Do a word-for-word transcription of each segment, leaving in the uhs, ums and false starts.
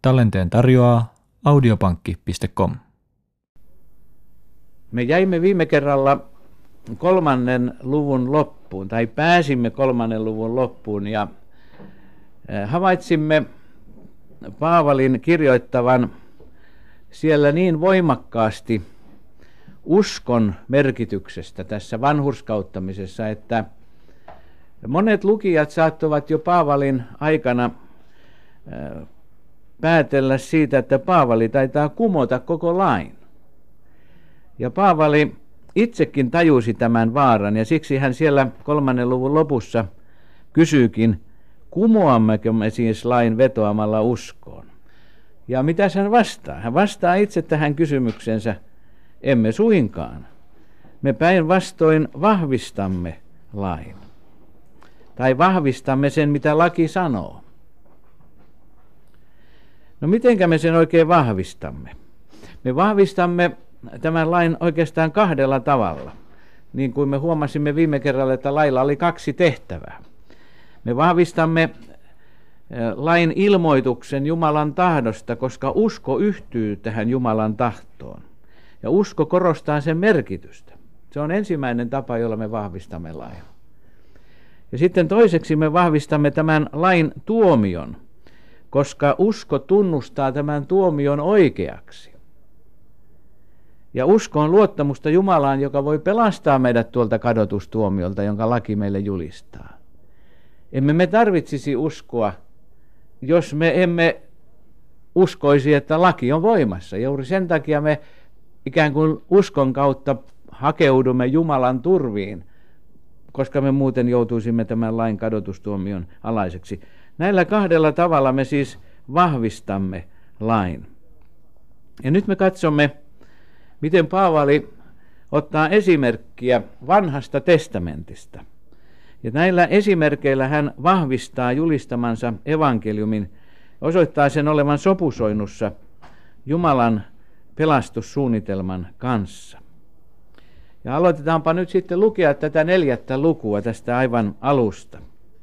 Tallenteen tarjoaa audiopankki piste com. Me jäimme viime kerralla kolmannen luvun loppuun, tai pääsimme kolmannen luvun loppuun, ja havaitsimme Paavalin kirjoittavan siellä niin voimakkaasti uskon merkityksestä tässä vanhurskauttamisessa, että monet lukijat saattoivat jo Paavalin aikana päätellä siitä, että Paavali taitaa kumota koko lain. Ja Paavali itsekin tajusi tämän vaaran, ja siksi hän siellä kolmannen luvun lopussa kysyykin, kumoammeko me siis lain vetoamalla uskoon? Ja mitä hän vastaa? Hän vastaa itse tähän kysymyksensä, emme suinkaan. Me päinvastoin vahvistamme lain. Tai vahvistamme sen, mitä laki sanoo. No mitenkä me sen oikein vahvistamme? Me vahvistamme tämän lain oikeastaan kahdella tavalla. Niin kuin me huomasimme viime kerralla, että lailla oli kaksi tehtävää. Me vahvistamme lain ilmoituksen Jumalan tahdosta, koska usko yhtyy tähän Jumalan tahtoon. Ja usko korostaa sen merkitystä. Se on ensimmäinen tapa, jolla me vahvistamme lain. Ja sitten toiseksi me vahvistamme tämän lain tuomion, koska usko tunnustaa tämän tuomion oikeaksi. Ja usko on luottamusta Jumalaan, joka voi pelastaa meidät tuolta kadotustuomiolta, jonka laki meille julistaa. Emme me tarvitsisi uskoa, jos me emme uskoisi, että laki on voimassa. Juuri sen takia me ikään kuin uskon kautta hakeudumme Jumalan turviin, koska me muuten joutuisimme tämän lain kadotustuomion alaiseksi. Näillä kahdella tavalla me siis vahvistamme lain. Ja nyt me katsomme, miten Paavali ottaa esimerkkiä vanhasta testamentista. Ja näillä esimerkkeillä hän vahvistaa julistamansa evankeliumin, osoittaa sen olevan sopusoinnussa Jumalan pelastussuunnitelman kanssa. Ja aloitetaanpa nyt sitten lukea tätä neljättä lukua tästä aivan alusta.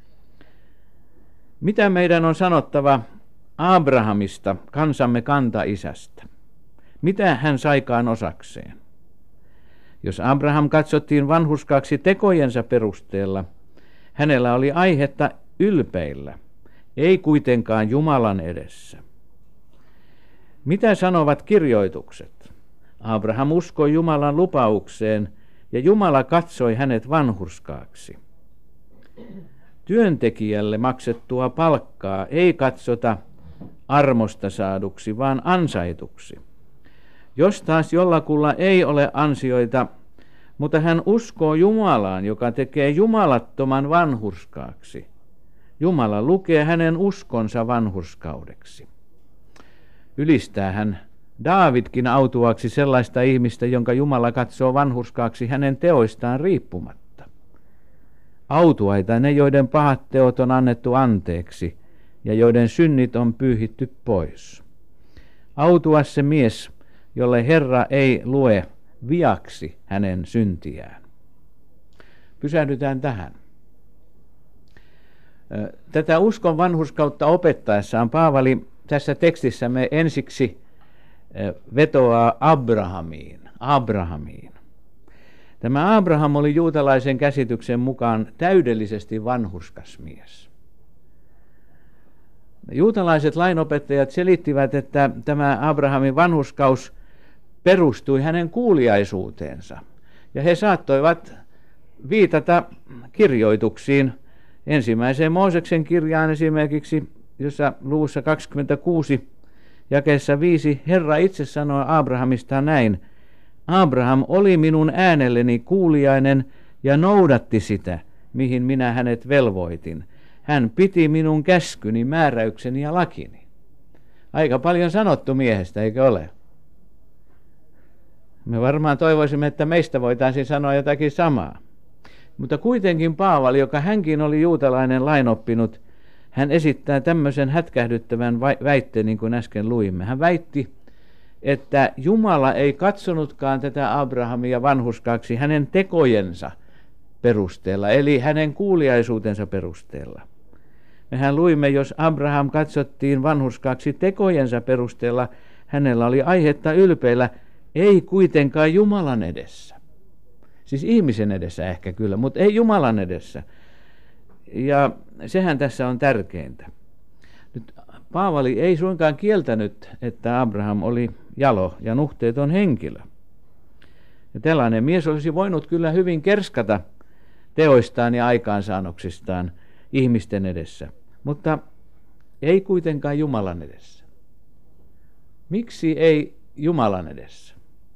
Mitä meidän on sanottava Abrahamista, kansamme kantaisästä? Mitä hän saikaan osakseen? Jos Abraham katsottiin vanhurskaaksi tekojensa perusteella, hänellä oli aihetta ylpeillä, ei kuitenkaan Jumalan edessä. Mitä sanovat kirjoitukset? Abraham uskoi Jumalan lupaukseen, ja Jumala katsoi hänet vanhurskaaksi. Työntekijälle maksettua palkkaa ei katsota armosta saaduksi, vaan ansaituksi. Jos taas jollakulla ei ole ansioita, mutta hän uskoo Jumalaan, joka tekee jumalattoman vanhurskaaksi, Jumala lukee hänen uskonsa vanhurskaudeksi. Ylistää hän Daavidkin autuaksi sellaista ihmistä, jonka Jumala katsoo vanhurskaaksi hänen teoistaan riippumatta. Autuaita ne, joiden pahat teot on annettu anteeksi ja joiden synnit on pyyhitty pois. Autuas se mies, jolle Herra ei lue viaksi hänen syntiään. Pysähdytään tähän. Tätä uskon vanhurskautta opettaessaan Paavali tässä tekstissämme ensiksi vetoaa Abrahamiin. Abrahamiin. Tämä Abraham oli juutalaisen käsityksen mukaan täydellisesti vanhurskas mies. Juutalaiset lainopettajat selittivät, että tämä Abrahamin vanhurskaus perustui hänen kuuliaisuuteensa. Ja he saattoivat viitata kirjoituksiin. Ensimmäiseen Mooseksen kirjaan esimerkiksi, jossa luvussa kaksikymmentäkuusi jakeessa viisi Herra itse sanoi Abrahamista näin: Abraham oli minun äänelleni kuuliainen ja noudatti sitä, mihin minä hänet velvoitin. Hän piti minun käskyni, määräykseni ja lakini. Aika paljon sanottu miehestä, eikö ole? Me varmaan toivoisimme, että meistä voitaisiin sanoa jotakin samaa. Mutta kuitenkin Paavali, joka hänkin oli juutalainen lainoppinut, hän esittää tämmöisen hätkähdyttävän väitteen, niin kuin äsken luimme. Hän väitti, että Jumala ei katsonutkaan tätä Abrahamia vanhurskaaksi hänen tekojensa perusteella, eli hänen kuuliaisuutensa perusteella, Mehän luimme, jos Abraham katsottiin vanhurskaaksi tekojensa perusteella, hänellä oli aihetta ylpeillä, ei kuitenkaan Jumalan edessä. Siis ihmisen edessä ehkä kyllä, mutta ei Jumalan edessä. Ja sehän tässä on tärkeintä. Nyt Paavali ei suinkaan kieltänyt, että Abraham oli jalo ja nuhteeton henkilö. Ja tällainen mies olisi voinut kyllä hyvin kerskata teoistaan ja aikaansaannoksistaan ihmisten edessä, mutta ei kuitenkaan Jumalan edessä. Miksi ei Jumalan edessä?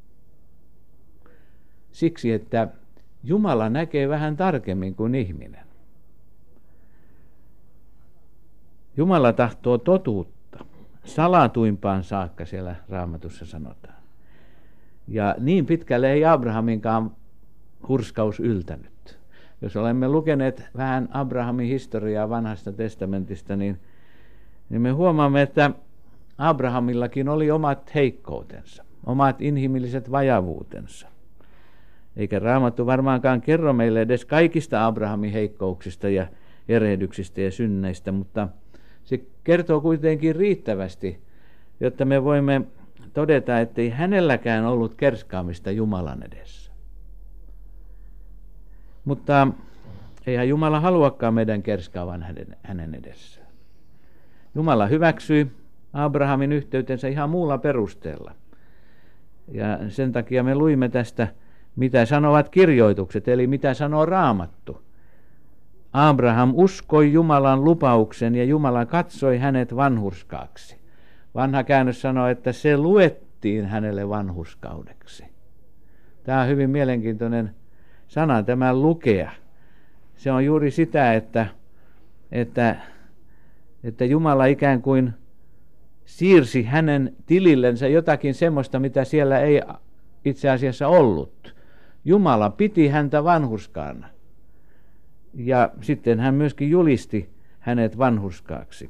Siksi, että Jumala näkee vähän tarkemmin kuin ihminen. Jumala tahtoo totuutta, salatuimpaan saakka siellä Raamatussa sanotaan. Ja niin pitkälle ei Abrahaminkaan hurskaus yltänyt. Jos olemme lukeneet vähän Abrahamin historiaa vanhasta testamentista, niin, niin me huomaamme, että Abrahamillakin oli omat heikkoutensa, omat inhimilliset vajavuutensa. Eikä Raamattu varmaankaan kerro meille edes kaikista Abrahamin heikkouksista ja erehdyksistä ja synneistä, mutta se kertoo kuitenkin riittävästi, jotta me voimme todeta, ettei hänelläkään ollut kerskaamista Jumalan edessä. Mutta eihän Jumala haluakaan meidän kerskaavan hänen edessään. Jumala hyväksyi Abrahamin yhteytensä ihan muulla perusteella. Ja sen takia me luimme tästä, mitä sanovat kirjoitukset, eli mitä sanoo Raamattu. Abraham uskoi Jumalan lupauksen ja Jumala katsoi hänet vanhurskaaksi. Vanha käännös sanoo, että se luettiin hänelle vanhurskaudeksi. Tämä on hyvin mielenkiintoinen sana, tämä lukea. Se on juuri sitä, että, että, että Jumala ikään kuin siirsi hänen tilillensä jotakin semmoista, mitä siellä ei itse asiassa ollut. Jumala piti häntä vanhurskaana. Ja sitten hän myöskin julisti hänet vanhurskaaksi.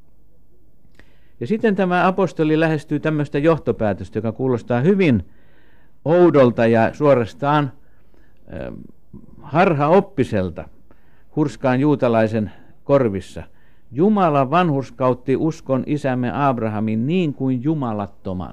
Ja sitten tämä apostoli lähestyy tämmöistä johtopäätöstä, joka kuulostaa hyvin oudolta ja suorastaan äh, harhaoppiselta hurskaan juutalaisen korvissa. Jumala vanhurskautti uskon isämme Abrahamin niin kuin jumalattoman.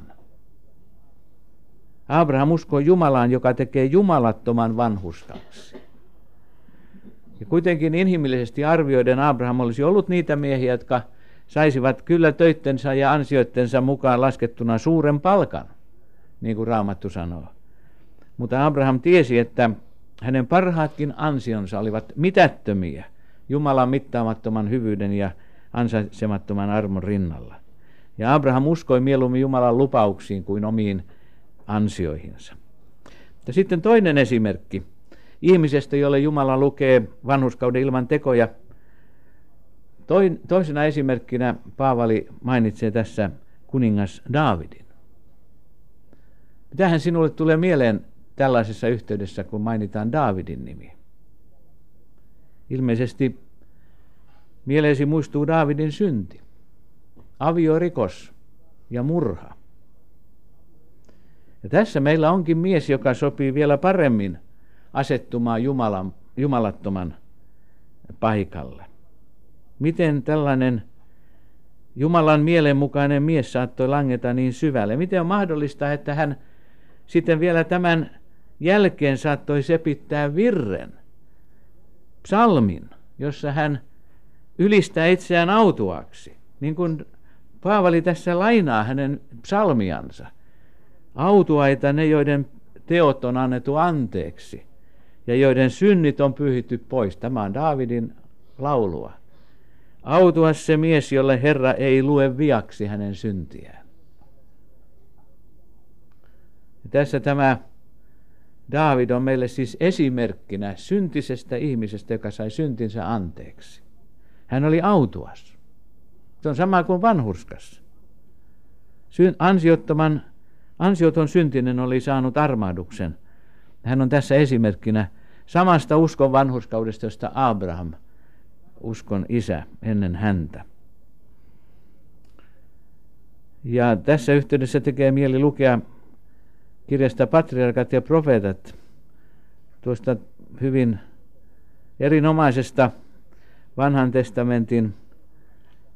Abraham uskoi Jumalaan, joka tekee jumalattoman vanhurskaaksi. Ja kuitenkin inhimillisesti arvioiden Abraham olisi ollut niitä miehiä, jotka saisivat kyllä töittensä ja ansioittensa mukaan laskettuna suuren palkan, niin kuin Raamattu sanoo. Mutta Abraham tiesi, että hänen parhaatkin ansionsa olivat mitättömiä Jumalan mittaamattoman hyvyyden ja ansaitsemattoman armon rinnalla. Ja Abraham uskoi mieluummin Jumalan lupauksiin kuin omiin ansioihinsa. Ja sitten toinen esimerkki ihmisestä, jolle Jumala lukee vanhurskauden ilman tekoja. Toisena esimerkkinä Paavali mainitsee tässä kuningas Daavidin. Mitähän sinulle tulee mieleen tällaisessa yhteydessä, kun mainitaan Daavidin nimi? Ilmeisesti mieleesi muistuu Daavidin synti, aviorikos ja murha. Ja tässä meillä onkin mies, joka sopii vielä paremmin asettumaan Jumalan, jumalattoman paikalle. Miten tällainen Jumalan mielenmukainen mies saattoi langeta niin syvälle? Miten on mahdollista, että hän sitten vielä tämän jälkeen saattoi sepittää virren, psalmin, jossa hän ylistää itseään autuaksi, niin kuin Paavali tässä lainaa hänen psalmiansa. Autuaita ne, joiden teot on annettu anteeksi ja joiden synnit on pyyhitty pois. Tämä on Daavidin laulua. Autuas se mies, jolle Herra ei lue viaksi hänen syntiään. Ja tässä tämä Daavid on meille siis esimerkkinä syntisestä ihmisestä, joka sai syntinsä anteeksi. Hän oli autuas. Se on sama kuin vanhurskas. Syn, ansiottoman, ansioton syntinen oli saanut armahduksen. Hän on tässä esimerkkinä samasta uskon vanhurskaudesta, josta Abraham, uskon isä, ennen häntä. Ja tässä yhteydessä tekee mieli lukea kirjasta Patriarkat ja profeetat, tuosta hyvin erinomaisesta vanhan testamentin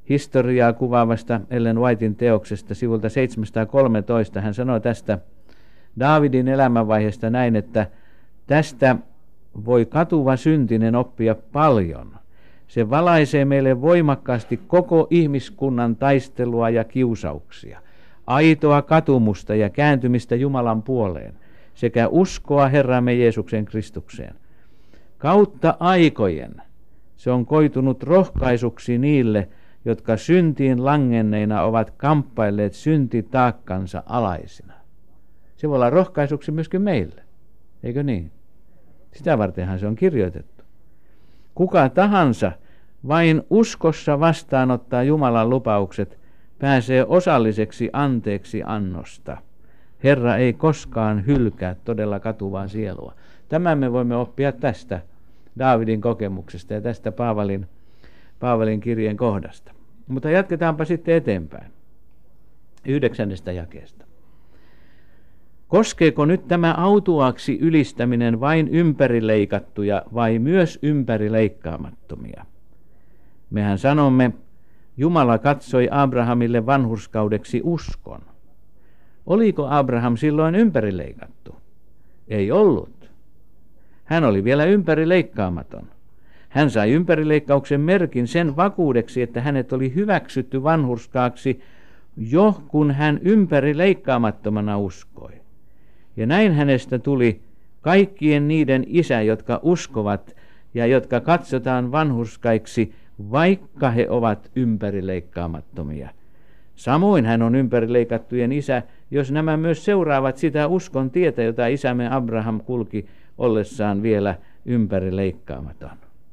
historiaa kuvaavasta Ellen Whitein teoksesta sivulta seitsemänsataakolmetoista. Hän sanoi tästä Daavidin elämänvaiheesta näin, että tästä voi katuva syntinen oppia paljon. Se valaisee meille voimakkaasti koko ihmiskunnan taistelua ja kiusauksia, aitoa katumusta ja kääntymistä Jumalan puoleen sekä uskoa Herramme Jeesuksen Kristukseen. Kautta aikojen se on koitunut rohkaisuksi niille, jotka syntiin langenneina ovat kamppailleet syntitaakkansa alaisina. Se voi olla rohkaisuksi myöskin meille, eikö niin? Sitä vartenhan se on kirjoitettu. Kuka tahansa vain uskossa vastaanottaa Jumalan lupaukset, pääsee osalliseksi anteeksi annosta. Herra ei koskaan hylkää todella katuvaa sielua. Tämän me voimme oppia tästä Daavidin kokemuksesta ja tästä Paavalin, Paavalin kirjeen kohdasta. Mutta jatketaanpa sitten eteenpäin yhdeksännestä jakeesta. Koskeeko nyt tämä autuaaksi ylistäminen vain ympärileikattuja vai myös ympärileikkaamattomia? Mehän sanomme, Jumala katsoi Abrahamille vanhurskaudeksi uskon. Oliko Abraham silloin ympärileikattu? Ei ollut. Hän oli vielä ympärileikkaamaton. Hän sai ympärileikkauksen merkin sen vakuudeksi, että hänet oli hyväksytty vanhurskaaksi jo kun hän ympärileikkaamattomana uskoi. Ja näin hänestä tuli kaikkien niiden isä, jotka uskovat ja jotka katsotaan vanhurskaiksi, vaikka he ovat ympärileikkaamattomia. Samoin hän on ympärileikattujen isä, jos nämä myös seuraavat sitä uskon tietä, jota isämme Abraham kulki ollessaan vielä ympärileikkaamaton.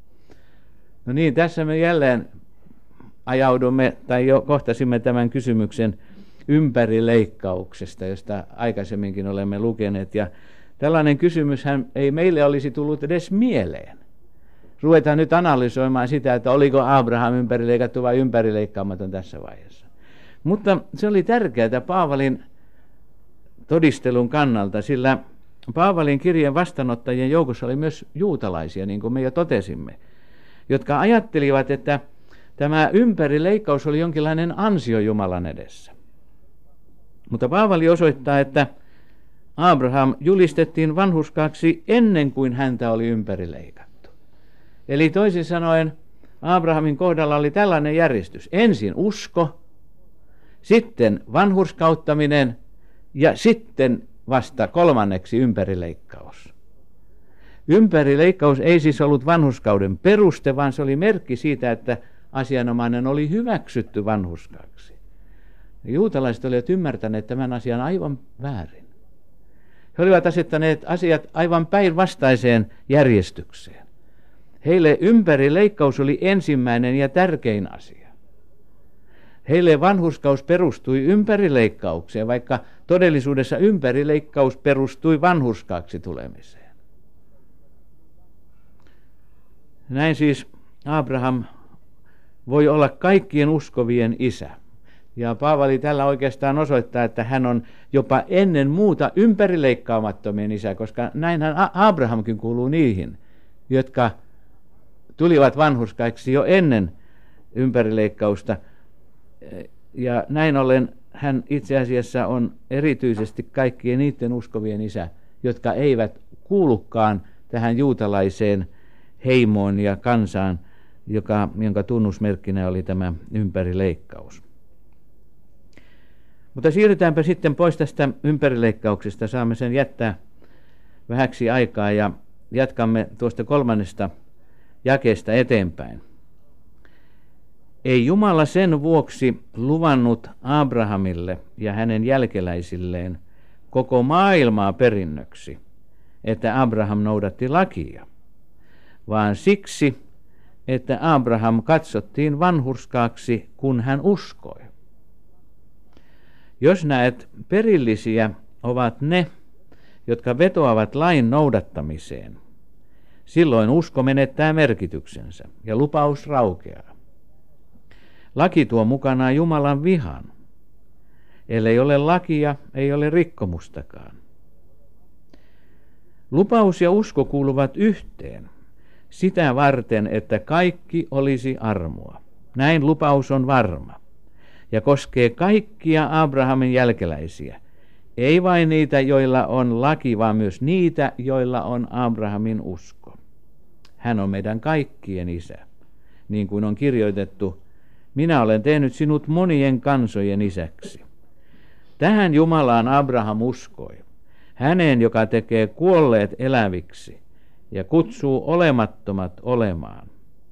No niin, tässä me jälleen ajaudumme, tai jo kohtasimme tämän kysymyksen ympärileikkauksesta, josta aikaisemminkin olemme lukeneet. Ja tällainen kysymyshän ei meille olisi tullut edes mieleen. Ruvetaan nyt analysoimaan sitä, että oliko Abraham ympärileikattu vai ympärileikkaamaton tässä vaiheessa. Mutta se oli tärkeää Paavalin todistelun kannalta, sillä Paavalin kirjeen vastaanottajien joukossa oli myös juutalaisia, niin kuin me jo totesimme, jotka ajattelivat, että tämä ympärileikkaus oli jonkinlainen ansio Jumalan edessä. Mutta Paavali osoittaa, että Abraham julistettiin vanhurskaaksi ennen kuin häntä oli ympärileikattu. Eli toisin sanoen Abrahamin kohdalla oli tällainen järjestys. Ensin usko, sitten vanhurskauttaminen ja sitten vasta kolmanneksi ympärileikkaus. Ympärileikkaus ei siis ollut vanhurskauden peruste, vaan se oli merkki siitä, että asianomainen oli hyväksytty vanhurskaaksi. Juutalaiset olivat ymmärtäneet tämän asian aivan väärin. He olivat asettaneet asiat aivan päinvastaiseen järjestykseen. Heille ympärileikkaus oli ensimmäinen ja tärkein asia. Heille vanhurskaus perustui ympärileikkaukseen, vaikka todellisuudessa ympärileikkaus perustui vanhurskaaksi tulemiseen. Näin siis Abraham voi olla kaikkien uskovien isä. Ja Paavali tällä oikeastaan osoittaa, että hän on jopa ennen muuta ympärileikkaamattomien isä, koska näinhän Abrahamkin kuuluu niihin, jotka tulivat vanhurskaiksi jo ennen ympärileikkausta. Ja näin ollen hän itse asiassa on erityisesti kaikkien niiden uskovien isä, jotka eivät kuulukaan tähän juutalaiseen heimoon ja kansaan, joka, jonka tunnusmerkkinä oli tämä ympärileikkaus. Mutta siirrytäänpä sitten pois tästä ympärileikkauksesta, saamme sen jättää vähäksi aikaa ja jatkamme tuosta kolmannesta jakeesta eteenpäin. Ei Jumala sen vuoksi luvannut Abrahamille ja hänen jälkeläisilleen koko maailmaa perinnöksi, että Abraham noudatti lakia, vaan siksi, että Abraham katsottiin vanhurskaaksi, kun hän uskoi. Jos näet, perillisiä ovat ne, jotka vetoavat lain noudattamiseen, silloin usko menettää merkityksensä ja lupaus raukeaa. Laki tuo mukanaan Jumalan vihan. Ellei ole lakia, ei ole rikkomustakaan. Lupaus ja usko kuuluvat yhteen, sitä varten, että kaikki olisi armoa. Näin lupaus on varma ja koskee kaikkia Abrahamin jälkeläisiä. Ei vain niitä, joilla on laki, vaan myös niitä, joilla on Abrahamin usko. Hän on meidän kaikkien isä. Niin kuin on kirjoitettu, minä olen tehnyt sinut monien kansojen isäksi. Tähän Jumalaan Abraham uskoi. Häneen, joka tekee kuolleet eläviksi ja kutsuu olemattomat olemaan.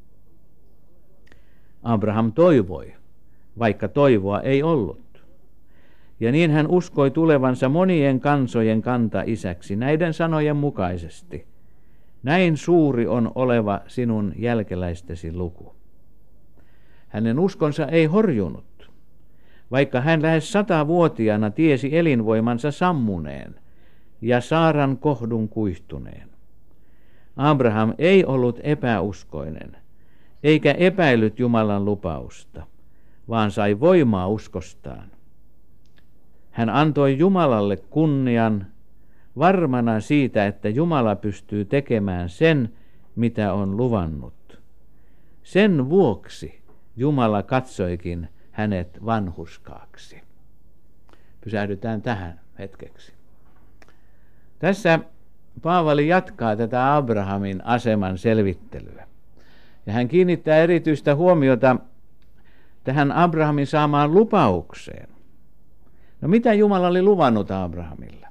Abraham toivoi, vaikka toivoa ei ollut. Ja niin hän uskoi tulevansa monien kansojen kanta-isäksi näiden sanojen mukaisesti. Näin suuri on oleva sinun jälkeläistesi luku. Hänen uskonsa ei horjunut, vaikka hän lähes satavuotiaana tiesi elinvoimansa sammuneen ja Saaran kohdun kuihtuneen. Abraham ei ollut epäuskoinen, eikä epäillyt Jumalan lupausta, vaan sai voimaa uskostaan. Hän antoi Jumalalle kunnian, varmana siitä, että Jumala pystyy tekemään sen, mitä on luvannut. Sen vuoksi Jumala katsoikin hänet vanhurskaaksi. Pysähdytään tähän hetkeksi. Tässä Paavali jatkaa tätä Abrahamin aseman selvittelyä. Ja hän kiinnittää erityistä huomiota tähän Abrahamin saamaan lupaukseen. No mitä Jumala oli luvannut Abrahamille?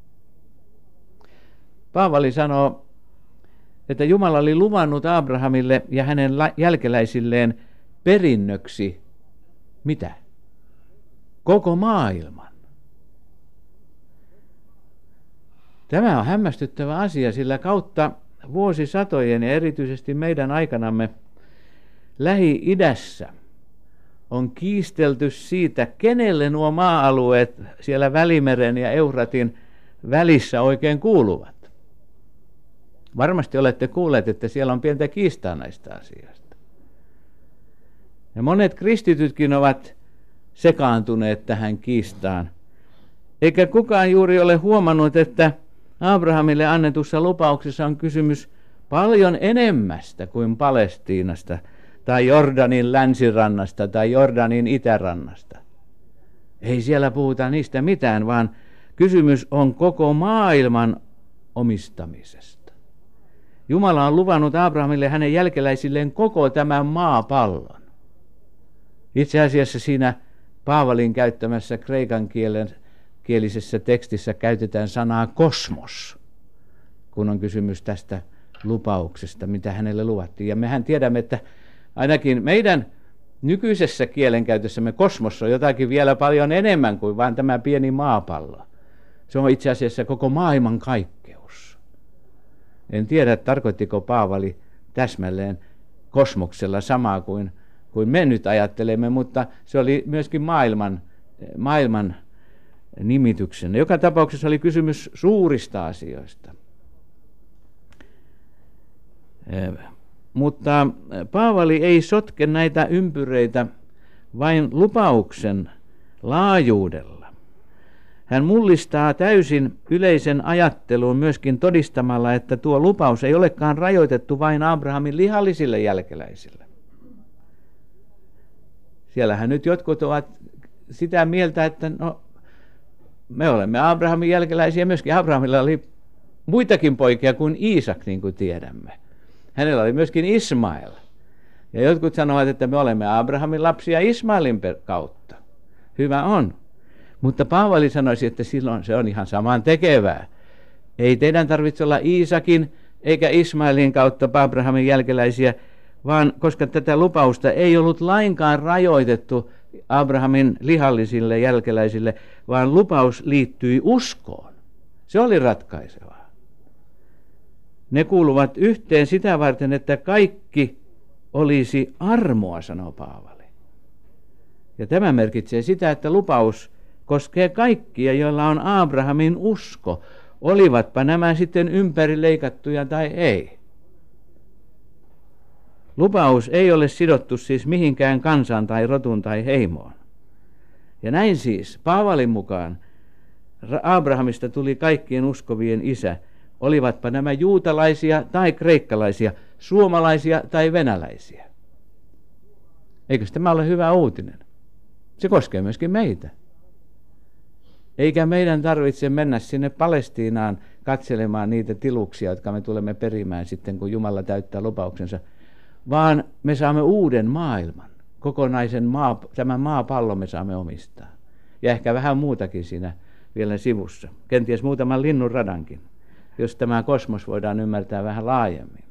Paavali sanoo, että Jumala oli luvannut Abrahamille ja hänen jälkeläisilleen perinnöksi mitä? Koko maailman. Tämä on hämmästyttävä asia, sillä kautta vuosisatojen ja erityisesti meidän aikanamme Lähi-idässä on kiistelty siitä, kenelle nuo maa-alueet siellä Välimeren ja Eufratin välissä oikein kuuluvat. Varmasti olette kuulleet, että siellä on pientä kiistaa näistä asioista. Ja monet kristitytkin ovat sekaantuneet tähän kiistaan. Eikä kukaan juuri ole huomannut, että Abrahamille annetussa lupauksessa on kysymys paljon enemmästä kuin Palestiinasta tai Jordanin länsirannasta tai Jordanin itärannasta. Ei siellä puhuta niistä mitään, vaan kysymys on koko maailman omistamisesta. Jumala on luvannut Abrahamille hänen jälkeläisilleen koko tämän maapallon. Itse asiassa siinä Paavalin käyttämässä kreikan kielen kielisessä tekstissä käytetään sanaa kosmos, kun on kysymys tästä lupauksesta, mitä hänelle luvattiin. Ja mehän tiedämme, että ainakin meidän nykyisessä kielenkäytössämme kosmos on jotakin vielä paljon enemmän kuin vain tämä pieni maapallo. Se on itse asiassa koko maailman kaikkeus. En tiedä, tarkoittiko Paavali täsmälleen kosmoksella samaa kuin, kuin me nyt ajattelemme, mutta se oli myöskin maailman, maailman nimityksen. Joka tapauksessa oli kysymys suurista asioista. Mutta Paavali ei sotke näitä ympyröitä vain lupauksen laajuudella. Hän mullistaa täysin yleisen ajattelun myöskin todistamalla, että tuo lupaus ei olekaan rajoitettu vain Abrahamin lihallisille jälkeläisille. Siellähän nyt jotkut ovat sitä mieltä, että no, me olemme Abrahamin jälkeläisiä. Myöskin Abrahamilla oli muitakin poikia kuin Iisak, niin kuin tiedämme. Hänellä oli myöskin Ismael. Ja jotkut sanovat, että me olemme Abrahamin lapsia Ismaelin kautta. Hyvä on. Mutta Paavali sanoisi, että silloin se on ihan saman tekevää. Ei teidän tarvitse olla Iisakin eikä Ismaelin kautta Abrahamin jälkeläisiä, vaan koska tätä lupausta ei ollut lainkaan rajoitettu Abrahamin lihallisille jälkeläisille, vaan lupaus liittyi uskoon. Se oli ratkaisevaa. Ne kuuluvat yhteen sitä varten, että kaikki olisi armoa, sanoo Paavali. Ja tämä merkitsee sitä, että lupaus koskee kaikkia, joilla on Abrahamin usko, olivatpa nämä sitten ympärileikattuja tai ei. Lupaus ei ole sidottu siis mihinkään kansaan tai rotuun tai heimoon. Ja näin siis Paavalin mukaan Abrahamista tuli kaikkien uskovien isä, olivatpa nämä juutalaisia tai kreikkalaisia, suomalaisia tai venäläisiä. Eikö tämä ole hyvä uutinen? Se koskee myöskin meitä. Eikä meidän tarvitse mennä sinne Palestiinaan katselemaan niitä tiluksia, jotka me tulemme perimään sitten, kun Jumala täyttää lupauksensa, vaan me saamme uuden maailman. Kokonaisen maa, tämän maapallon me saamme omistaa. Ja ehkä vähän muutakin siinä vielä sivussa. Kenties muutaman linnun radankin, jos tämä kosmos voidaan ymmärtää vähän laajemmin.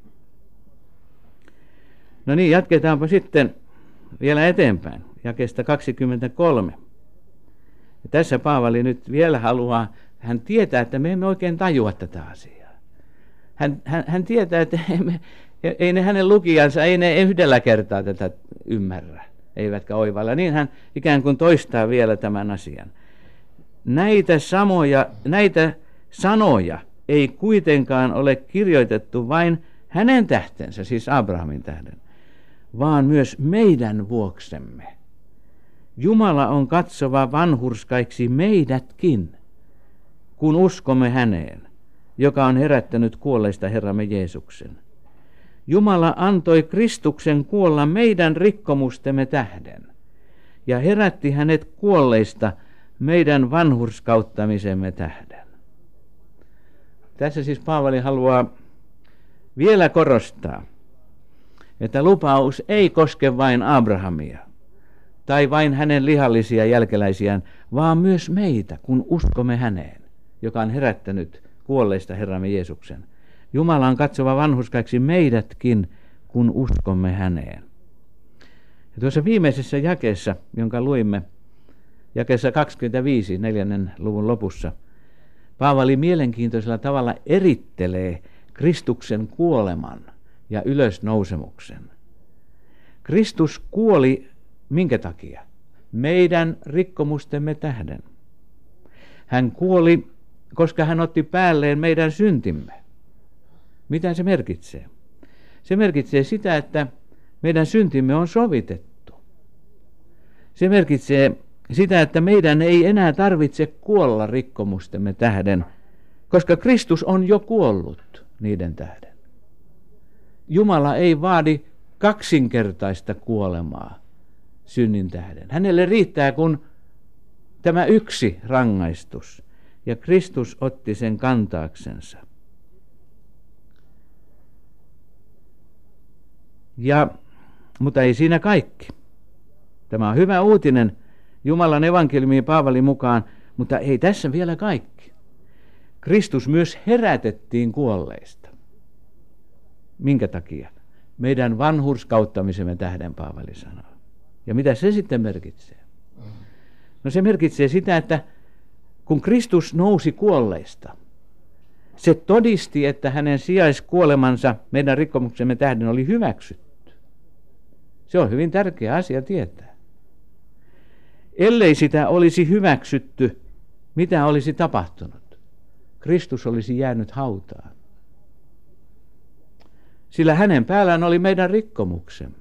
No niin, jatketaanpa sitten vielä eteenpäin, jakeesta kaksikymmentäkolme. Ja tässä Paavali nyt vielä haluaa, hän tietää, että me emme oikein tajua tätä asiaa. Hän, hän, hän tietää, että emme, ei ne hänen lukijansa, ei ne yhdellä kertaa tätä ymmärrä, eivätkä oivalla. Niin hän ikään kuin toistaa vielä tämän asian. Näitä samoja, näitä sanoja ei kuitenkaan ole kirjoitettu vain hänen tähtensä, siis Abrahamin tähden, vaan myös meidän vuoksemme. Jumala on katsova vanhurskaiksi meidätkin, kun uskomme häneen, joka on herättänyt kuolleista Herramme Jeesuksen. Jumala antoi Kristuksen kuolla meidän rikkomustemme tähden ja herätti hänet kuolleista meidän vanhurskauttamisemme tähden. Tässä siis Paavali haluaa vielä korostaa, että lupaus ei koske vain Abrahamia tai vain hänen lihallisia jälkeläisiään, vaan myös meitä, kun uskomme häneen, joka on herättänyt kuolleista Herramme Jeesuksen. Jumala on katsova vanhurskaiksi meidätkin, kun uskomme häneen. Ja tuossa viimeisessä jakeessa, jonka luimme, jakeessa kaksikymmentäviisi, neljännen luvun lopussa, Paavali mielenkiintoisella tavalla erittelee Kristuksen kuoleman ja ylösnousemuksen. Kristus kuoli minkä takia? Meidän rikkomustemme tähden. Hän kuoli, koska hän otti päälleen meidän syntimme. Mitä se merkitsee? Se merkitsee sitä, että meidän syntimme on sovitettu. Se merkitsee sitä, että meidän ei enää tarvitse kuolla rikkomustemme tähden, koska Kristus on jo kuollut niiden tähden. Jumala ei vaadi kaksinkertaista kuolemaa synnin tähden. Hänelle riittää kun tämä yksi rangaistus, ja Kristus otti sen kantaaksensa. Ja, mutta ei siinä kaikki. Tämä on hyvä uutinen Jumalan evankeliumiin Paavalin mukaan, mutta ei tässä vielä kaikki. Kristus myös herätettiin kuolleista. Minkä takia? Meidän vanhurskauttamisemme tähden, Paavali sanoo. Ja mitä se sitten merkitsee? No se merkitsee sitä, että kun Kristus nousi kuolleista, se todisti, että hänen sijaiskuolemansa meidän rikkomuksemme tähden oli hyväksytty. Se on hyvin tärkeä asia tietää. Ellei sitä olisi hyväksytty, mitä olisi tapahtunut? Kristus olisi jäänyt hautaan. Sillä hänen päällään oli meidän rikkomuksemme.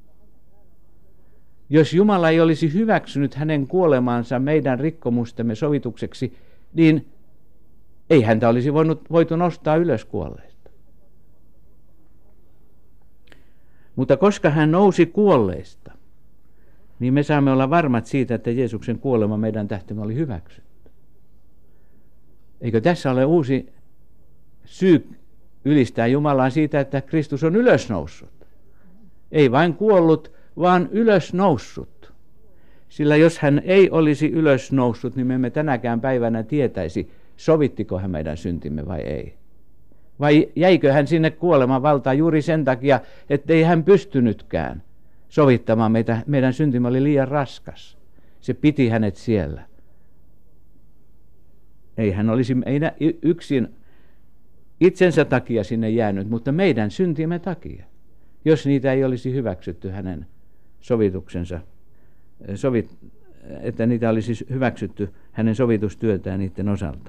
Jos Jumala ei olisi hyväksynyt hänen kuolemaansa meidän rikkomustemme sovitukseksi, niin ei häntä olisi voinut, voitu nostaa ylös kuolleista. Mutta koska hän nousi kuolleista, niin me saamme olla varmat siitä, että Jeesuksen kuolema meidän tähtemme oli hyväksytty. Eikö tässä ole uusi syy ylistää Jumalaa siitä, että Kristus on ylösnoussut? Ei vain kuollut, vaan ylösnoussut. Sillä jos hän ei olisi ylösnoussut, niin me emme tänäkään päivänä tietäisi, sovittiko hän meidän syntimme vai ei. Vai jäikö hän sinne kuoleman valtaan juuri sen takia, ettei hän pystynytkään sovittamaan meitä. Meidän syntimme oli liian raskas. Se piti hänet siellä. Ei hän olisi yksin itsensä takia sinne jäänyt, mutta meidän syntimme takia. Jos niitä ei olisi hyväksytty hänen sovituksensa, sovit, että niitä olisi hyväksytty hänen sovitustyötään niiden osalta.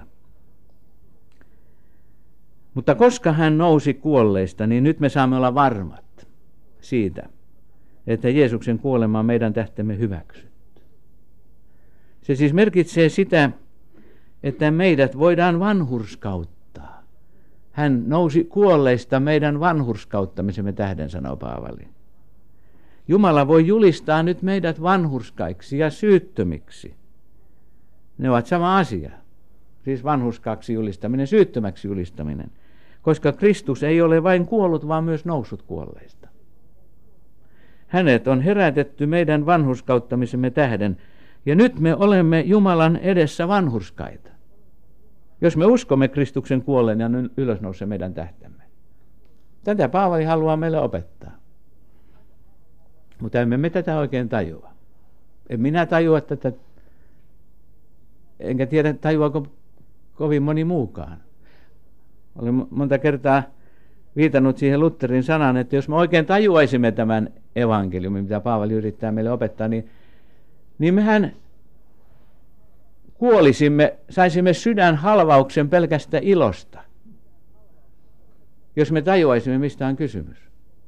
Mutta koska hän nousi kuolleista, niin nyt me saamme olla varmat siitä, että Jeesuksen kuolema on meidän tähtemme hyväksytty. Se siis merkitsee sitä, että meidät voidaan vanhurskauttaa. Hän nousi kuolleista meidän vanhurskauttamisemme tähden, sanoo Paavali. Jumala voi julistaa nyt meidät vanhurskaiksi ja syyttömiksi. Ne ovat sama asia. Siis vanhurskaaksi julistaminen, syyttömäksi julistaminen. Koska Kristus ei ole vain kuollut, vaan myös noussut kuolleista. Hänet on herätetty meidän vanhurskauttamisemme tähden. Ja nyt me olemme Jumalan edessä vanhurskaita. Jos me uskomme Kristuksen kuolleen ja ylösnousee meidän tähtemme. Tätä Paavali haluaa meille opettaa. Mutta emme me tätä oikein tajua. En minä tajua tätä, enkä tiedä tajuako kovin moni muukaan. Olen monta kertaa viitannut siihen Lutherin sanaan, että jos me oikein tajuaisimme tämän evankeliumin, mitä Paavali yrittää meille opettaa, niin, niin mehän kuolisimme, saisimme sydän halvauksen pelkästä ilosta, jos me tajuaisimme, mistä on kysymys.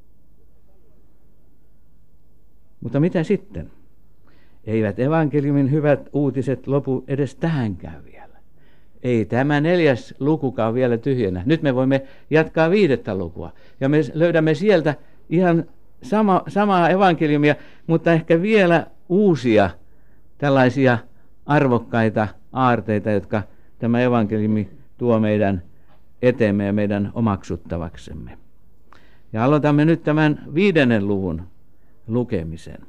Mutta mitä sitten? Eivät evankeliumin hyvät uutiset lopu edes tähänkään vielä. Ei tämä neljäs lukukaan vielä tyhjänä. Nyt me voimme jatkaa viidettä lukua. Ja me löydämme sieltä ihan sama, samaa evankeliumia, mutta ehkä vielä uusia tällaisia arvokkaita aarteita, jotka tämä evankeliumi tuo meidän eteemme ja meidän omaksuttavaksemme. Ja aloitamme nyt tämän viidennen luvun lukemisen.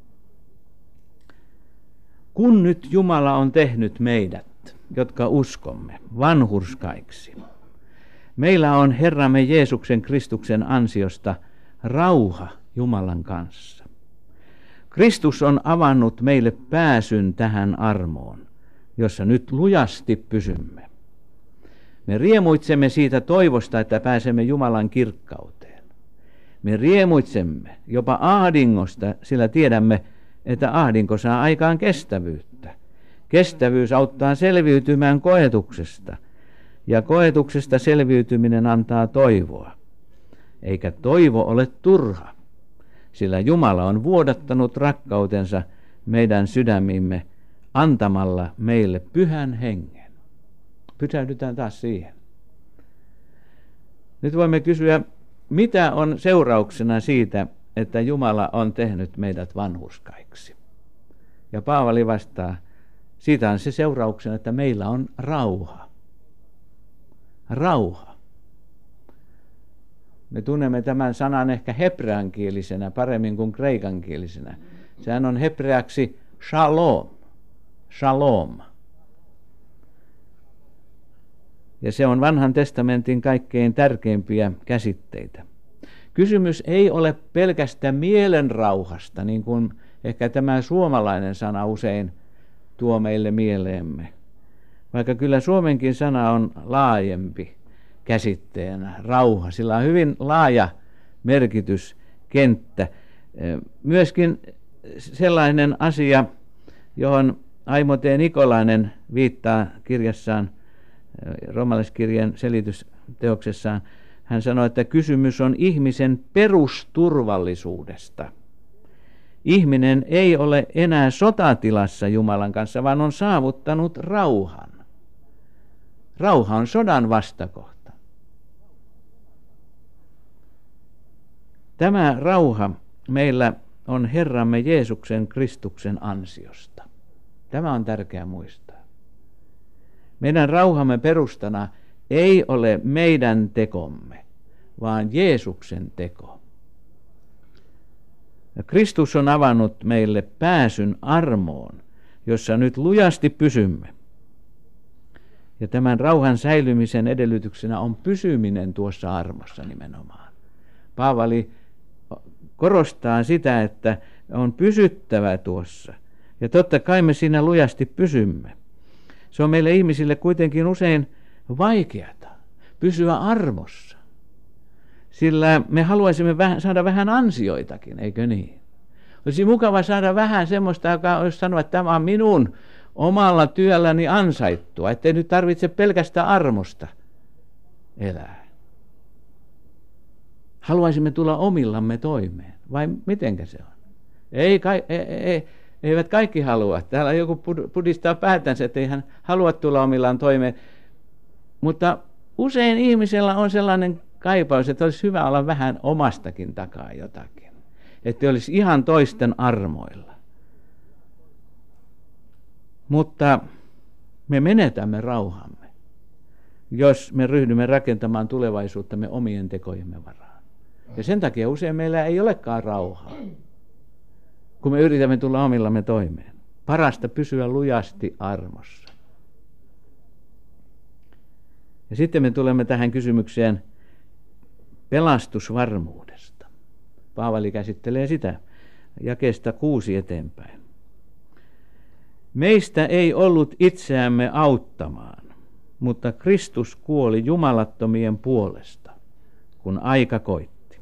Kun nyt Jumala on tehnyt meidät, jotka uskomme, vanhurskaiksi, meillä on Herramme Jeesuksen Kristuksen ansiosta rauha Jumalan kanssa. Kristus on avannut meille pääsyn tähän armoon, jossa nyt lujasti pysymme. Me riemuitsemme siitä toivosta, että pääsemme Jumalan kirkkauteen. Me riemuitsemme jopa ahdingosta, sillä tiedämme, että ahdinko saa aikaan kestävyyttä. Kestävyys auttaa selviytymään koetuksesta, ja koetuksesta selviytyminen antaa toivoa. Eikä toivo ole turha, sillä Jumala on vuodattanut rakkautensa meidän sydämimme antamalla meille pyhän hengen. Pysähdytään taas siihen. Nyt voimme kysyä, mitä on seurauksena siitä, että Jumala on tehnyt meidät vanhurskaiksi. Ja Paavali vastaa, siitä on se seurauksena, että meillä on rauha. Rauha. Me tunnemme tämän sanan ehkä hebreankielisenä paremmin kuin kreikankielisenä. Sehän on hebreaksi shalom. Shalom. Ja se on vanhan testamentin kaikkein tärkeimpiä käsitteitä. Kysymys ei ole pelkästään mielenrauhasta, niin kuin ehkä tämä suomalainen sana usein tuo meille mieleemme. Vaikka kyllä suomenkin sana on laajempi käsitteenä, rauha. Sillä on hyvin laaja merkityskenttä. Myöskin sellainen asia, johon Aimo T. Nikolainen viittaa kirjassaan, roomalaiskirjeen selitysteoksessaan. Hän sanoi, että kysymys on ihmisen perusturvallisuudesta. Ihminen ei ole enää sotatilassa Jumalan kanssa, vaan on saavuttanut rauhan. Rauha on sodan vastakohta. Tämä rauha meillä on Herramme Jeesuksen Kristuksen ansiosta. Tämä on tärkeää muistaa. Meidän rauhamme perustana ei ole meidän tekomme, vaan Jeesuksen teko. Ja Kristus on avannut meille pääsyn armoon, jossa nyt lujasti pysymme. Ja tämän rauhan säilymisen edellytyksenä on pysyminen tuossa armossa nimenomaan. Paavali korostaa sitä, että on pysyttävä tuossa. Ja totta kai me siinä lujasti pysymme. Se on meille ihmisille kuitenkin usein vaikeata pysyä armossa. Sillä me haluaisimme vähän, saada vähän ansioitakin, eikö niin? Olisi mukava saada vähän semmoista, joka olisi sanoa, että tämä on minun omalla työlläni ansaittua, ettei nyt tarvitse pelkästään armosta elää. Haluaisimme tulla omillamme toimeen, vai mitenkä se on? Ei, kai, ei, ei, eivät kaikki halua. Täällä joku pudistaa päätänsä, että ei hän halua tulla omillaan toimeen. Mutta usein ihmisellä on sellainen kaipaus, että olisi hyvä olla vähän omastakin takaa jotakin. että olisi ihan toisten armoilla. Mutta me menetämme rauhamme, jos me ryhdymme rakentamaan tulevaisuuttamme omien tekojemme varaan. Ja sen takia usein meillä ei olekaan rauhaa, kun me yritämme tulla omillamme toimeen. Parasta pysyä lujasti armossa. Ja sitten me tulemme tähän kysymykseen pelastusvarmuudesta. Paavali käsittelee sitä jakeesta kuusi eteenpäin. Meistä ei ollut itseämme auttamaan, mutta Kristus kuoli jumalattomien puolesta, kun aika koitti.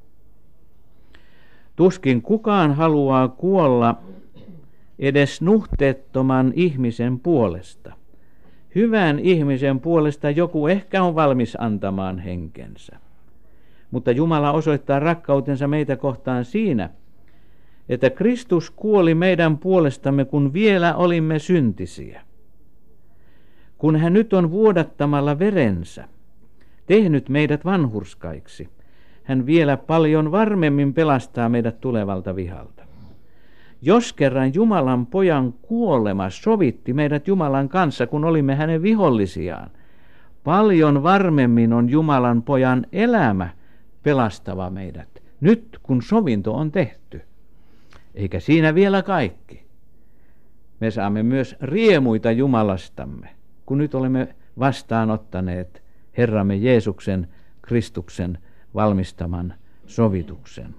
Tuskin kukaan haluaa kuolla edes nuhteettoman ihmisen puolesta. Hyvän ihmisen puolesta joku ehkä on valmis antamaan henkensä. Mutta Jumala osoittaa rakkautensa meitä kohtaan siinä, että Kristus kuoli meidän puolestamme, kun vielä olimme syntisiä. Kun hän nyt on vuodattamalla verensä tehnyt meidät vanhurskaiksi, hän vielä paljon varmemmin pelastaa meidät tulevalta vihalta. Jos kerran Jumalan pojan kuolema sovitti meidät Jumalan kanssa, kun olimme hänen vihollisiaan, paljon varmemmin on Jumalan pojan elämä pelastava meidät, nyt kun sovinto on tehty. Eikä siinä vielä kaikki. Me saamme myös riemuita Jumalastamme, kun nyt olemme vastaanottaneet Herramme Jeesuksen, Kristuksen valmistaman sovituksen.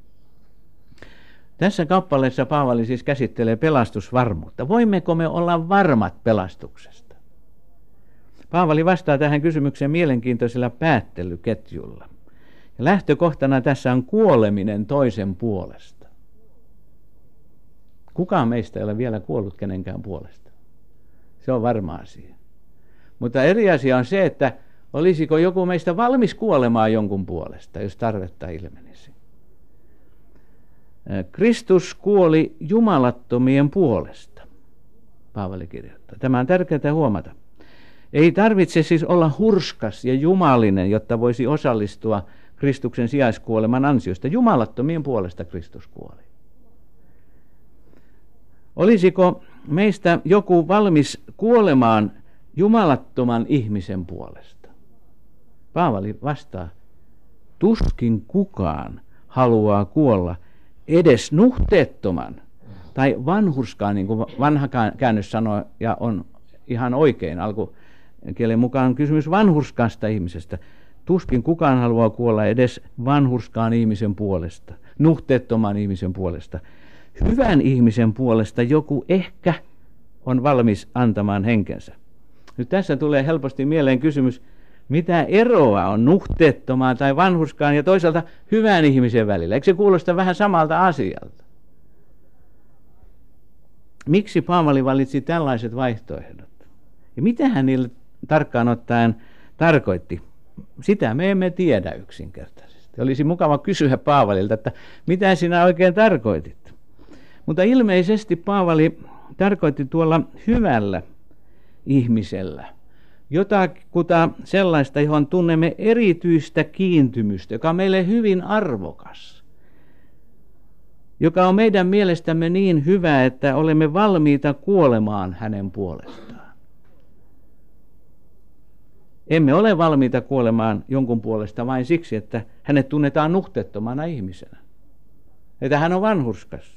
Tässä kappaleessa Paavali siis käsittelee pelastusvarmuutta. Voimmeko me olla varmat pelastuksesta? Paavali vastaa tähän kysymykseen mielenkiintoisella päättelyketjulla. Ja lähtökohtana tässä on kuoleminen toisen puolesta. Kukaan meistä ei ole vielä kuollut kenenkään puolesta. Se on varma asia. Mutta eri asia on se, että olisiko joku meistä valmis kuolemaan jonkun puolesta, jos tarvetta ilmenisi. Kristus kuoli jumalattomien puolesta, Paavali kirjoittaa. Tämä on tärkeää huomata. Ei tarvitse siis olla hurskas ja jumalinen, jotta voisi osallistua Kristuksen sijaiskuoleman ansiosta. Jumalattomien puolesta Kristus kuoli. Olisiko meistä joku valmis kuolemaan jumalattoman ihmisen puolesta? Paavali vastaa, tuskin kukaan haluaa kuolla edes nuhteettoman tai vanhurskaan, niin kuin vanha käännös sanoo, ja on ihan oikein. Alkukielen mukaan on kysymys vanhurskaasta ihmisestä. Tuskin kukaan haluaa kuolla edes vanhurskaan ihmisen puolesta, nuhteettoman ihmisen puolesta. Hyvän ihmisen puolesta joku ehkä on valmis antamaan henkensä. Nyt tässä tulee helposti mieleen kysymys, mitä eroa on nuhteettomaan tai vanhurskaan ja toisaalta hyvän ihmisen välillä? Eikö se kuulosta vähän samalta asialta? Miksi Paavali valitsi tällaiset vaihtoehdot? Ja mitä hän niille tarkkaan ottaen tarkoitti? Sitä me emme tiedä yksinkertaisesti. Olisi mukava kysyä Paavalilta, että mitä sinä oikein tarkoitit? Mutta ilmeisesti Paavali tarkoitti tuolla hyvällä ihmisellä jotakuta sellaista, johon tunnemme erityistä kiintymystä, joka on meille hyvin arvokas, joka on meidän mielestämme niin hyvä, että olemme valmiita kuolemaan hänen puolestaan. Emme ole valmiita kuolemaan jonkun puolesta vain siksi, että hänet tunnetaan nuhteettomana ihmisenä, että hän on vanhurskas.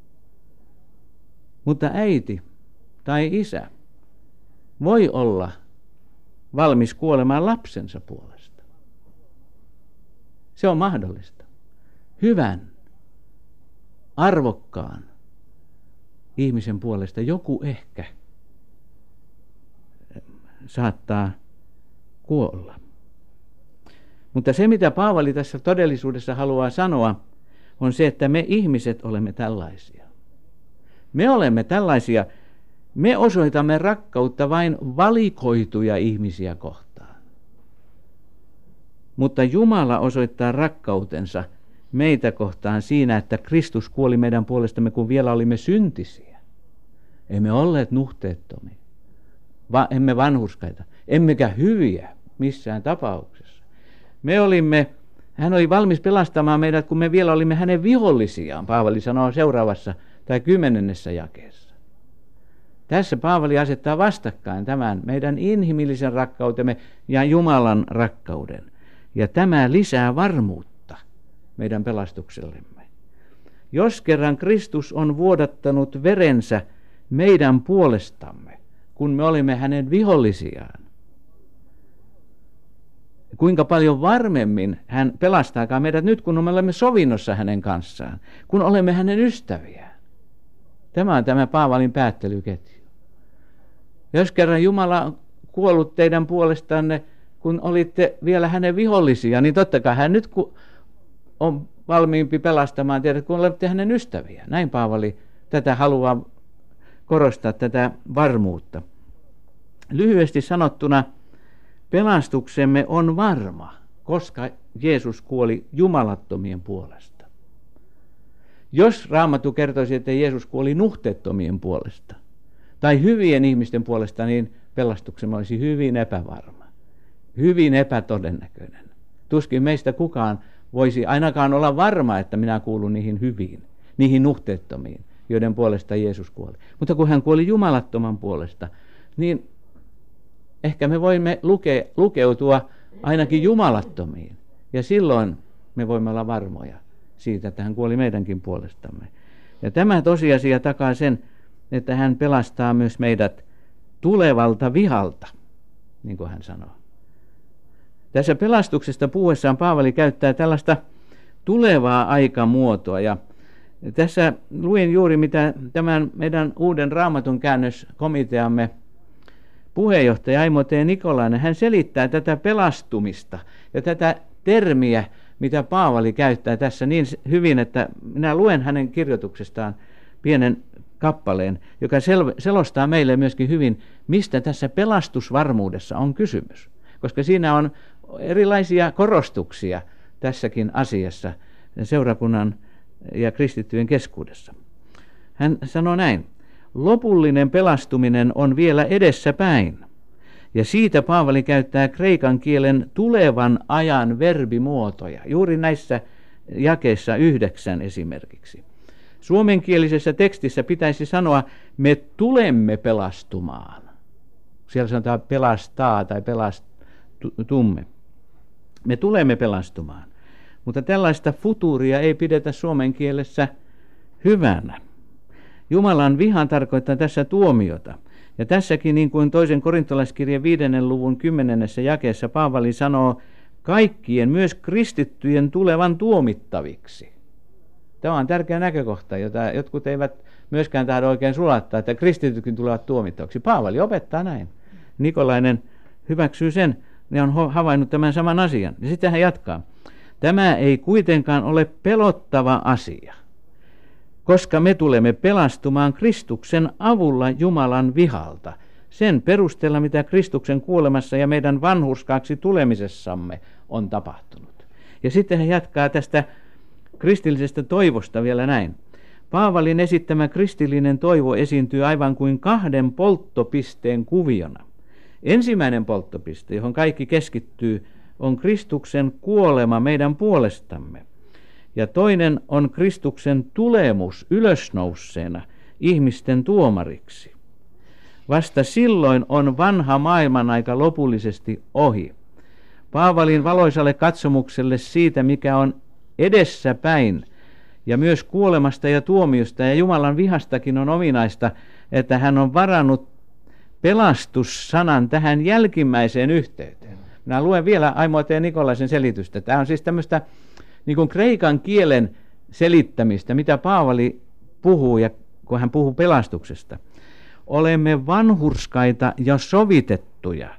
Mutta äiti tai isä voi olla valmis kuolemaan lapsensa puolesta. Se on mahdollista. Hyvän, arvokkaan ihmisen puolesta joku ehkä saattaa kuolla. Mutta se, mitä Paavali tässä todellisuudessa haluaa sanoa, on se, että me ihmiset olemme tällaisia. Me olemme tällaisia. Me osoitamme rakkautta vain valikoituja ihmisiä kohtaan. Mutta Jumala osoittaa rakkautensa meitä kohtaan siinä, että Kristus kuoli meidän puolestamme, kun vielä olimme syntisiä. Emme olleet nuhteettomia, va- emme vanhurskaita, emmekä hyviä missään tapauksessa. Me olimme Hän oli valmis pelastamaan meidät, kun me vielä olimme hänen vihollisiaan, Paavali sanoo seuraavassa tai kymmenennessä jakeessa. Tässä Paavali asettaa vastakkain tämän meidän inhimillisen rakkautemme ja Jumalan rakkauden. Ja tämä lisää varmuutta meidän pelastuksellemme. Jos kerran Kristus on vuodattanut verensä meidän puolestamme, kun me olimme hänen vihollisiaan, kuinka paljon varmemmin hän pelastaakaan meidät nyt, kun me olemme sovinnossa hänen kanssaan, kun olemme hänen ystäviään. Tämä on tämä Paavalin päättelyketju. Jos kerran Jumala on kuollut teidän puolestanne, kun olitte vielä hänen vihollisia, niin totta kai hän nyt on valmiimpi pelastamaan teidät, kun olette hänen ystäviä. Näin Paavali tätä haluaa korostaa, tätä varmuutta. Lyhyesti sanottuna, pelastuksemme on varma, koska Jeesus kuoli jumalattomien puolesta. Jos Raamattu kertoisi, että Jeesus kuoli nuhteettomien puolesta tai hyvien ihmisten puolesta, niin pelastuksemme olisi hyvin epävarma, hyvin epätodennäköinen. Tuskin meistä kukaan voisi ainakaan olla varma, että minä kuulun niihin hyviin, niihin nuhteettomiin, joiden puolesta Jeesus kuoli. Mutta kun hän kuoli jumalattoman puolesta, niin ehkä me voimme luke, lukeutua ainakin jumalattomiin. Ja silloin me voimme olla varmoja siitä, että hän kuoli meidänkin puolestamme. Ja tämä tosiasia takaa sen, että hän pelastaa myös meidät tulevalta vihalta, niin kuin hän sanoo. Tässä pelastuksesta puhuessaan Paavali käyttää tällaista tulevaa aikamuotoa. Ja tässä luin juuri, mitä tämän meidän uuden Raamatun käännöskomiteamme puheenjohtaja Aimo T. Nikolainen, hän selittää tätä pelastumista ja tätä termiä, mitä Paavali käyttää tässä niin hyvin, että minä luen hänen kirjoituksestaan pienen kappaleen, joka sel- selostaa meille myöskin hyvin, mistä tässä pelastusvarmuudessa on kysymys. Koska siinä on erilaisia korostuksia tässäkin asiassa seurakunnan ja kristittyjen keskuudessa. Hän sanoo näin: lopullinen pelastuminen on vielä edessäpäin. Ja siitä Paavali käyttää kreikan kielen tulevan ajan verbimuotoja, juuri näissä jakeissa yhdeksän esimerkiksi. Suomenkielisessä tekstissä pitäisi sanoa, me tulemme pelastumaan. Siellä sanotaan pelastaa tai pelastumme. Me tulemme pelastumaan. Mutta tällaista futuuria ei pidetä suomen kielessä hyvänä. Jumalan vihan tarkoittaa tässä tuomiota. Ja tässäkin, niin kuin toisen korintolaiskirjan viidennen luvun kymmenennessä jakeessa Paavali sanoo, kaikkien, myös kristittyjen, tulevan tuomittaviksi. Tämä on tärkeä näkökohta, jota jotkut eivät myöskään tahdo oikein sulattaa, että kristitytkin tulevat tuomittaviksi. Paavali opettaa näin. Nikolainen hyväksyy sen, ja on havainnut tämän saman asian. Ja sitten hän jatkaa. Tämä ei kuitenkaan ole pelottava asia, koska me tulemme pelastumaan Kristuksen avulla Jumalan vihalta, sen perusteella, mitä Kristuksen kuolemassa ja meidän vanhurskaaksi tulemisessamme on tapahtunut. Ja sitten hän jatkaa tästä kristillisestä toivosta vielä näin. Paavalin esittämä kristillinen toivo esiintyy aivan kuin kahden polttopisteen kuviona. Ensimmäinen polttopiste, johon kaikki keskittyy, on Kristuksen kuolema meidän puolestamme. Ja toinen on Kristuksen tulemus ylösnousseena ihmisten tuomariksi. Vasta silloin on vanha maailman aika lopullisesti ohi. Paavalin valoisalle katsomukselle siitä, mikä on edessäpäin, ja myös kuolemasta ja tuomiosta ja Jumalan vihastakin on ominaista, että hän on varannut pelastussanan tähän jälkimmäiseen yhteyteen. Minä luen vielä Aimo T. Nikolaisen selitystä. Tämä on siis tämmöistä niin kuin kreikan kielen selittämistä, mitä Paavali puhuu, ja kun hän puhuu pelastuksesta. Olemme vanhurskaita ja sovitettuja,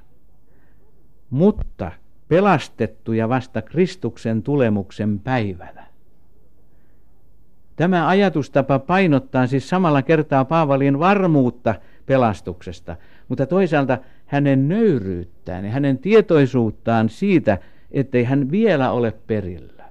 mutta pelastettuja vasta Kristuksen tulemuksen päivänä. Tämä ajatustapa painottaa siis samalla kertaa Paavalin varmuutta pelastuksesta, mutta toisaalta hänen nöyryyttään ja hänen tietoisuuttaan siitä, ettei hän vielä ole perillä.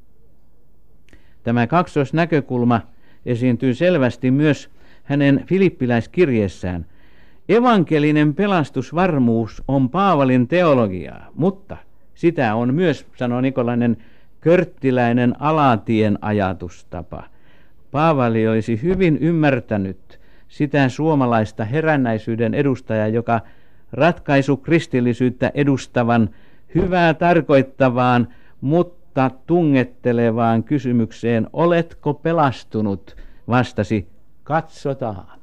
Tämä kaksoisnäkökulma esiintyy selvästi myös hänen filippiläiskirjeessään. Evankelinen pelastusvarmuus on Paavalin teologiaa, mutta sitä on myös, sanoo Nikolainen, körttiläinen alatien ajatustapa. Paavali olisi hyvin ymmärtänyt sitä suomalaista herännäisyyden edustajaa, joka ratkaisu kristillisyyttä edustavan, hyvää tarkoittavaan, mutta tungettelevaan kysymykseen, oletko pelastunut, vastasi, katsotaan.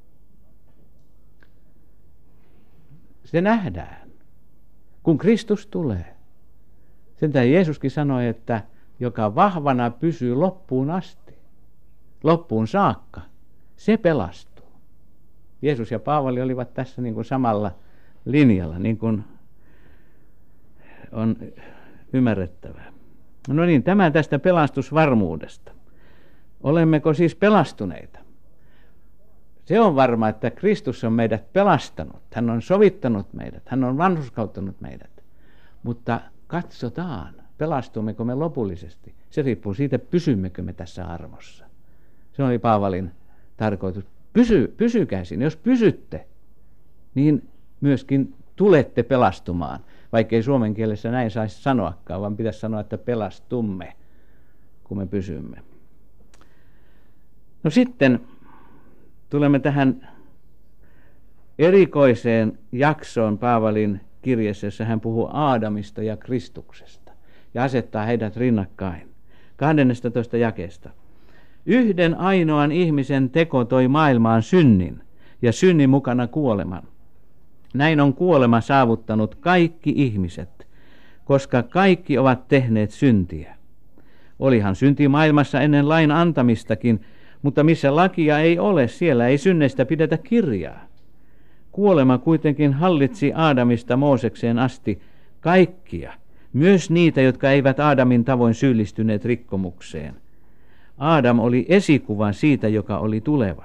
Se nähdään, kun Kristus tulee. Sen tähden Jeesuskin sanoi, että joka vahvana pysyy loppuun asti, loppuun saakka, se pelastuu. Jeesus ja Paavali olivat tässä niin kuin samalla linjalla, niin kuin on ymmärrettävää. No niin, tämä tästä pelastusvarmuudesta. Olemmeko siis pelastuneita? Se on varma, että Kristus on meidät pelastanut. Hän on sovittanut meidät. Hän on vanhurskauttanut meidät. Mutta katsotaan, pelastummeko me lopullisesti. Se riippuu siitä, pysymmekö me tässä armossa. Se oli Paavalin tarkoitus. Pysy, pysykää siinä. Jos pysytte, niin myöskin tulette pelastumaan. Vaikkei suomen kielessä näin saisi sanoakaan, vaan pitäisi sanoa, että pelastumme, kun me pysymme. No sitten tulemme tähän erikoiseen jaksoon Paavalin kirjassa, jossa hän puhuu Aadamista ja Kristuksesta ja asettaa heidät rinnakkain. kahdennestatoista jakeesta. Yhden ainoan ihmisen teko toi maailmaan synnin ja synnin mukana kuoleman. Näin on kuolema saavuttanut kaikki ihmiset, koska kaikki ovat tehneet syntiä. Olihan synti maailmassa ennen lain antamistakin, mutta missä lakia ei ole, siellä ei synneistä pidetä kirjaa. Kuolema kuitenkin hallitsi Aadamista Moosekseen asti kaikkia, myös niitä, jotka eivät Aadamin tavoin syyllistyneet rikkomukseen. Aadam oli esikuva siitä, joka oli tuleva.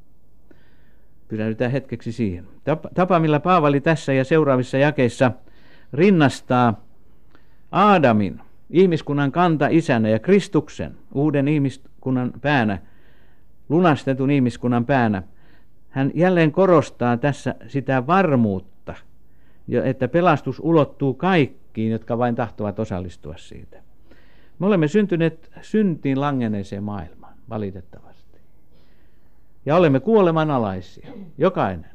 Pysähdytään hetkeksi siihen. Tapa, millä Paavali tässä ja seuraavissa jakeissa rinnastaa Aadamin, ihmiskunnan kanta-isänä ja Kristuksen, uuden ihmiskunnan päänä, lunastetun ihmiskunnan päänä. Hän jälleen korostaa tässä sitä varmuutta, että pelastus ulottuu kaikkiin, jotka vain tahtovat osallistua siitä. Me olemme syntyneet syntiin langenneeseen maailmaan, valitettavasti. Ja olemme kuolemanalaisia, jokainen.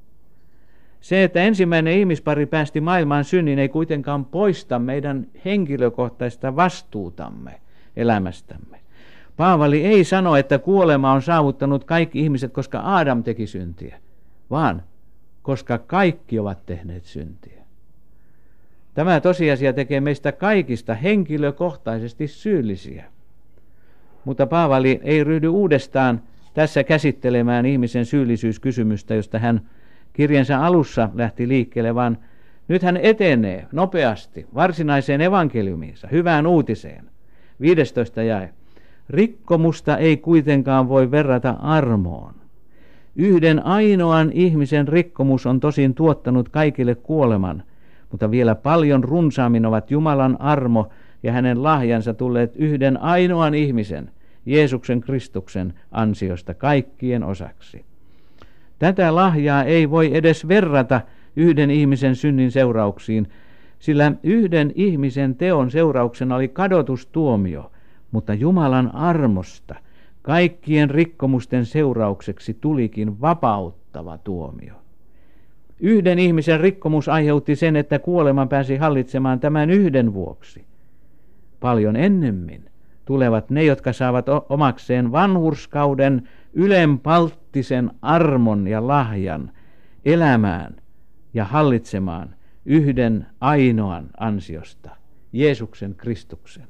Se, että ensimmäinen ihmispari päästi maailmaan synnin, ei kuitenkaan poista meidän henkilökohtaista vastuutamme elämästämme. Paavali ei sano, että kuolema on saavuttanut kaikki ihmiset, koska Aadam teki syntiä, vaan koska kaikki ovat tehneet syntiä. Tämä tosiasia tekee meistä kaikista henkilökohtaisesti syyllisiä. Mutta Paavali ei ryhdy uudestaan tässä käsittelemään ihmisen syyllisyyskysymystä, josta hän kirjansa alussa lähti liikkeelle, vaan nyt hän etenee nopeasti varsinaiseen evankeliumiinsa, hyvään uutiseen. viidestoista jae. Rikkomusta ei kuitenkaan voi verrata armoon. Yhden ainoan ihmisen rikkomus on tosin tuottanut kaikille kuoleman, mutta vielä paljon runsaammin ovat Jumalan armo ja hänen lahjansa tulleet yhden ainoan ihmisen, Jeesuksen Kristuksen ansiosta kaikkien osaksi. Tätä lahjaa ei voi edes verrata yhden ihmisen synnin seurauksiin, sillä yhden ihmisen teon seurauksena oli kadotustuomio, mutta Jumalan armosta kaikkien rikkomusten seuraukseksi tulikin vapauttava tuomio. Yhden ihmisen rikkomus aiheutti sen, että kuolema pääsi hallitsemaan tämän yhden vuoksi. Paljon ennemmin tulevat ne, jotka saavat omakseen vanhurskauden, ylenpalttisen armon ja lahjan elämään ja hallitsemaan yhden ainoan ansiosta, Jeesuksen Kristuksen.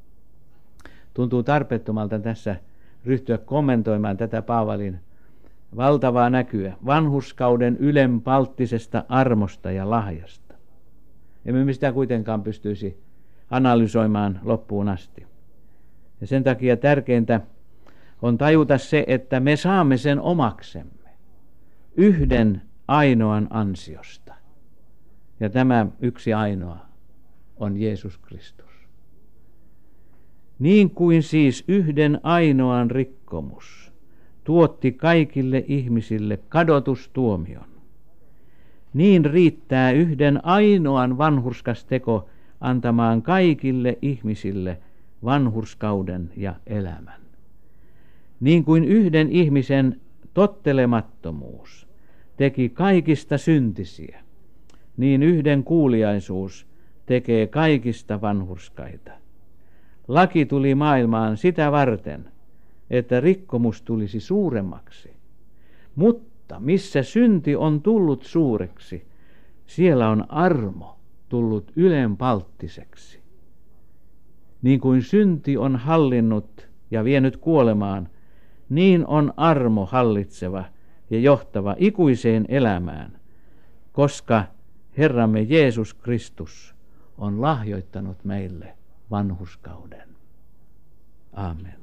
Tuntuu tarpeettomalta tässä ryhtyä kommentoimaan tätä Paavalin valtavaa näkyä vanhurskauden ylenpalttisesta armosta ja lahjasta. Emme me sitä kuitenkaan pystyisi analysoimaan loppuun asti. Ja sen takia tärkeintä on tajuta se, että me saamme sen omaksemme yhden ainoan ansiosta. Ja tämä yksi ainoa on Jeesus Kristus. Niin kuin siis yhden ainoan rikkomus tuotti kaikille ihmisille kadotustuomion, niin riittää yhden ainoan vanhurskas teko antamaan kaikille ihmisille vanhurskauden ja elämän. Niin kuin yhden ihmisen tottelemattomuus teki kaikista syntisiä, niin yhden kuuliaisuus tekee kaikista vanhurskaita. Laki tuli maailmaan sitä varten, että rikkomus tulisi suuremmaksi. Mutta missä synti on tullut suureksi, siellä on armo tullut ylenpalttiseksi. Niin kuin synti on hallinnut ja vienyt kuolemaan, niin on armo hallitseva ja johtava ikuiseen elämään, koska Herramme Jeesus Kristus on lahjoittanut meille vanhurskauden. Aamen.